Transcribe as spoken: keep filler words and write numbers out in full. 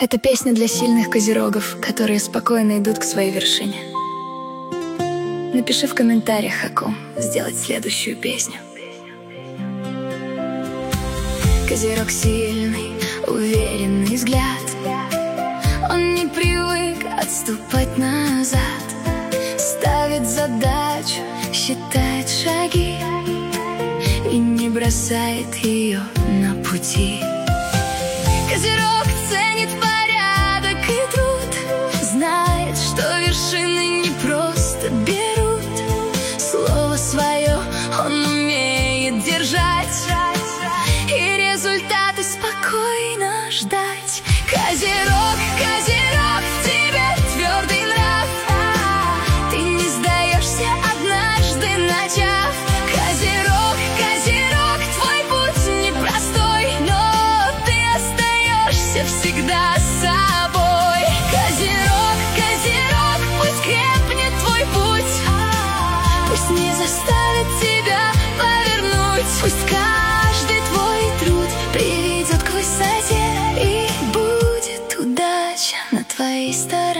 Это песня для сильных козерогов, которые спокойно идут к своей вершине. Напиши в комментариях, о ком сделать следующую песню. Козерог сильный, уверенный взгляд. Он не привык отступать назад. Ставит задачу, считает шаги и не бросает ее на пути. Козерог ценит порядок и труд, знает, что вершины не просто берут. Слово свое он умеет держать и результаты спокойно ждать. Козерог, козерог, в тебе твердый нрав. Ты не сдаешься, однажды начав. Козерог, козерог, твой путь непростой, но ты остаешься всегда собой. Козерог, козерог, пусть крепнет твой путь, пусть не заставит тебя повернуть. Пусть каждый твой труд приведет к высоте, и будет удача на твоей стороне.